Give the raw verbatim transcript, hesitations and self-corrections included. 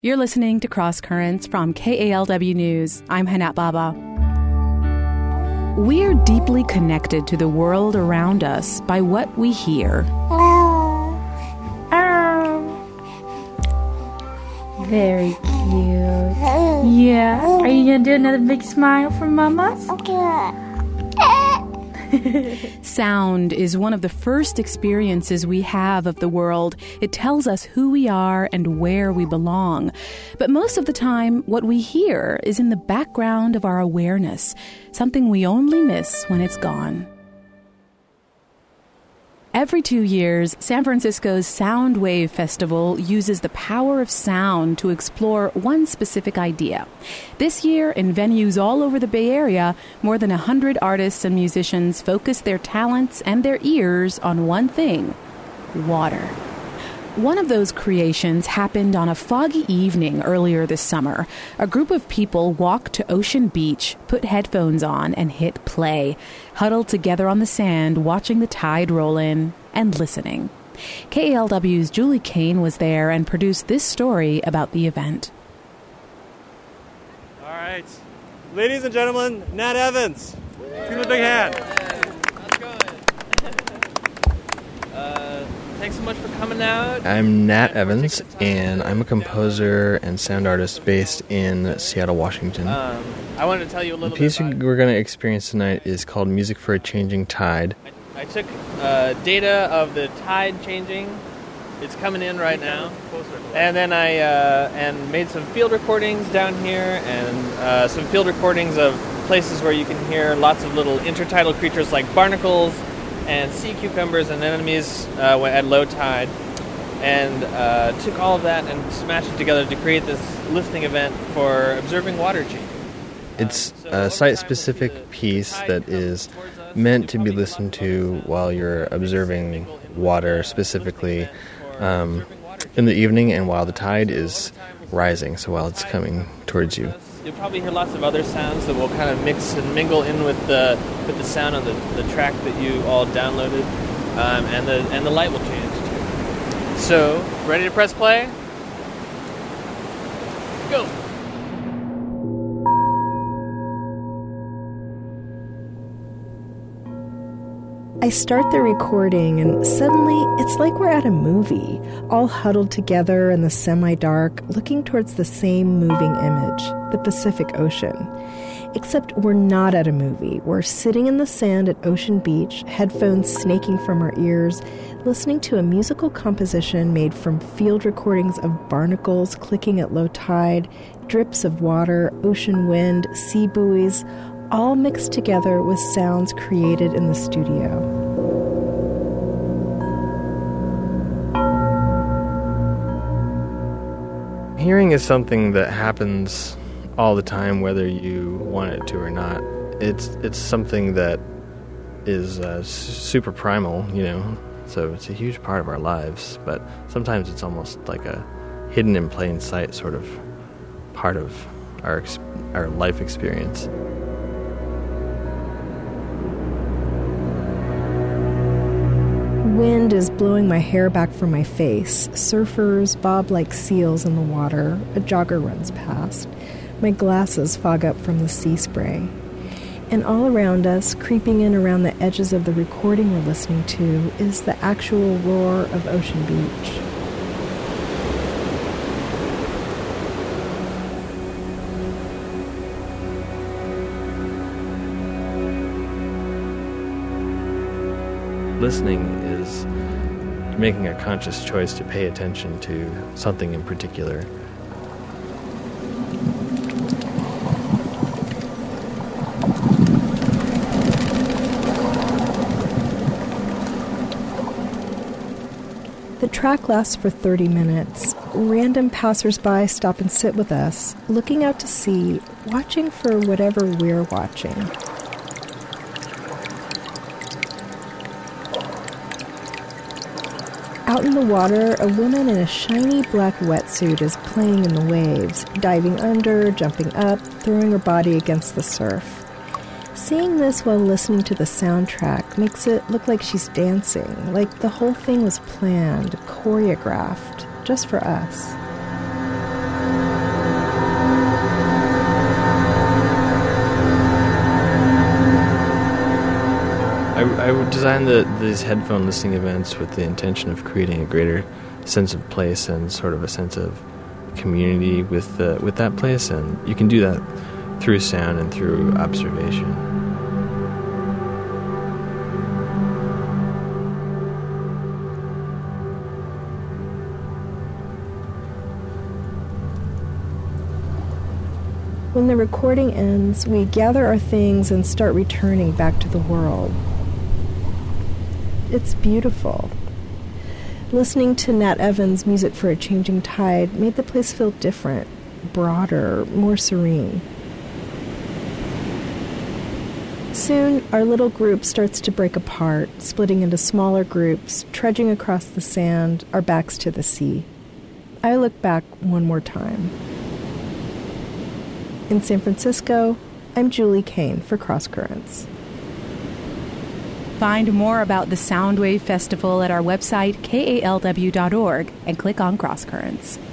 You're listening to Cross Currents from K A L W News. I'm Hanat Baba. We're deeply connected to the world around us by what we hear. Very cute. Yeah. Are you going to do another big smile for Mama? Sound is one of the first experiences we have of the world. It tells us who we are and where we belong. But most of the time, what we hear is in the background of our awareness, something we only miss when it's gone. Every two years, San Francisco's Sound Wave Festival uses the power of sound to explore one specific idea. This year, in venues all over the Bay Area, more than one hundred artists and musicians focus their talents and their ears on one thing: water. One of those creations happened on a foggy evening earlier this summer. A group of people walked to Ocean Beach, put headphones on, and hit play, huddled together on the sand, watching the tide roll in and listening. K A L W's Julie Kane was there and produced this story about the event. All right. Ladies and gentlemen, Nat Evans. Give him a big hand. Uh, thanks so much for coming out. I'm Nat Evans, and I'm a composer and sound artist based in Seattle, Washington. Um, I wanted to tell you a little the piece bit about... we're going to experience tonight is called Music for a Changing Tide. I, I took uh, data of the tide changing. It's coming in right now. And then I uh, and made some field recordings down here, and uh, some field recordings of places where you can hear lots of little intertidal creatures like barnacles and sea cucumbers and anemones uh, at low tide, and uh, took all of that and smashed it together to create this listening event for observing water changing. It's a site-specific piece that is meant to be listened to while you're observing water, specifically um, in the evening and while the tide is rising, so while it's coming towards you. You'll probably hear lots of other sounds that will kind of mix and mingle in with the with the sound on the, the track that you all downloaded, um, and the and the light will change too. So, ready to press play? Go! I start the recording, and suddenly it's like we're at a movie, all huddled together in the semi-dark, looking towards the same moving image, the Pacific Ocean. Except we're not at a movie. We're sitting in the sand at Ocean Beach, headphones snaking from our ears, listening to a musical composition made from field recordings of barnacles clicking at low tide, drips of water, ocean wind, sea buoys, all mixed together with sounds created in the studio. Hearing is something that happens all the time, whether you want it to or not. It's it's something that is uh, super primal, you know, so it's a huge part of our lives, but sometimes it's almost like a hidden in plain sight sort of part of our our life experience. Wind is blowing my hair back from my face. Surfers bob like seals in the water. A jogger runs past. My glasses fog up from the sea spray. And all around us, creeping in around the edges of the recording we're listening to, is the actual roar of Ocean Beach. Listening is making a conscious choice to pay attention to something in particular. The track lasts for thirty minutes. Random passersby stop and sit with us, looking out to sea, watching for whatever we're watching. Out in the water, a woman in a shiny black wetsuit is playing in the waves, diving under, jumping up, throwing her body against the surf. Seeing this while listening to the soundtrack makes it look like she's dancing, like the whole thing was planned, choreographed, just for us. I designed the, these headphone listening events with the intention of creating a greater sense of place and sort of a sense of community with the, with that place, and you can do that through sound and through observation. When the recording ends, we gather our things and start returning back to the world. It's beautiful. Listening to Nat Evans' Music for a Changing Tide made the place feel different, broader, more serene. Soon, our little group starts to break apart, splitting into smaller groups, trudging across the sand, our backs to the sea. I look back one more time. In San Francisco, I'm Julie Kane for Cross Currents. Find more about the Soundwave Festival at our website, K A L W dot org, and click on Cross Currents.